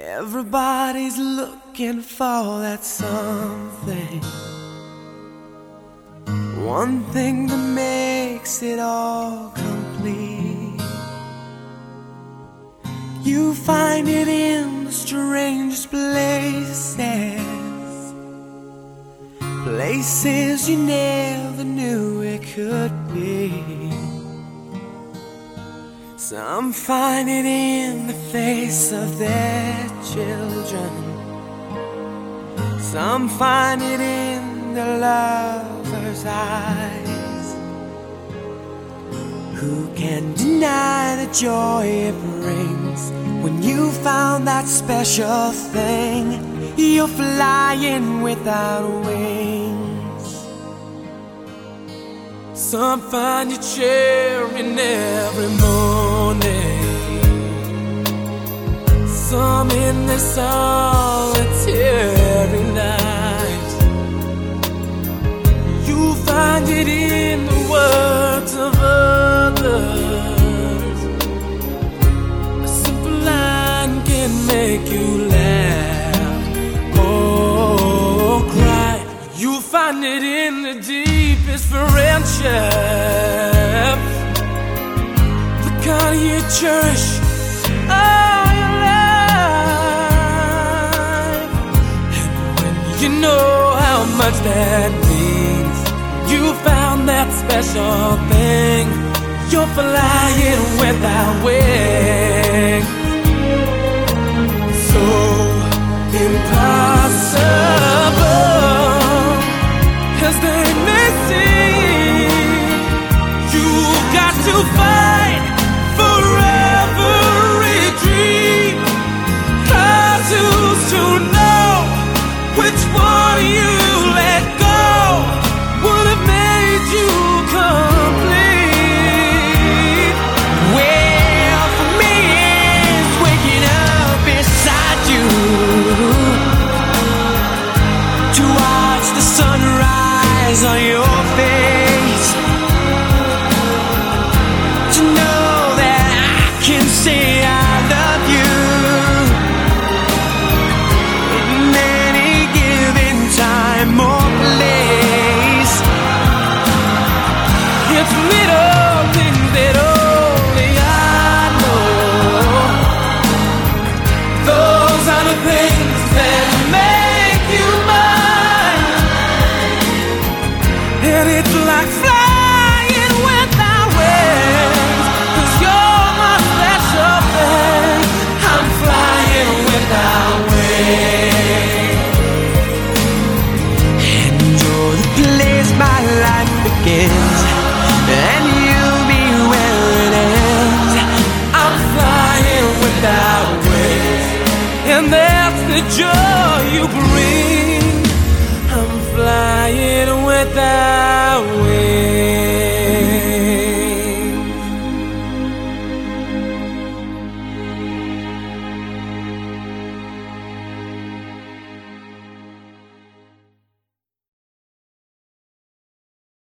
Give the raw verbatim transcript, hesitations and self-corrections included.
Everybody's looking for that something, one thing that makes it all complete. You find it in the strangest places, places you never knew it could be. Some find it in the face of their children, some find it in the lover's eyes. Who can deny the joy it brings when you found that special thing? You're flying without wings. Some find you cheering every morning, some in their solitary night. You find it in the words of others. A simple line can make you laugh or cry. You find it in the deepest friendships, the kind you cherish all your life. And when you know how much that means, you found that special thing. You're flying without wings. So impossible as they may seem, you've got to fight for every dream. 'Cause who's to know which one you let go would have made you complete? Well, for me it's waking up beside you to watch the sunrise on your face, to know that I can say I love you in any given time or place. It's little things that only I know. Those are the things that make you mine. And it's like flying without wings, 'cause you're my special thing. I'm flying without wings. And you're the place my life begins, and you'll be where it ends. I'm flying without wings, and that's the joy you bring. I'm flying without wings.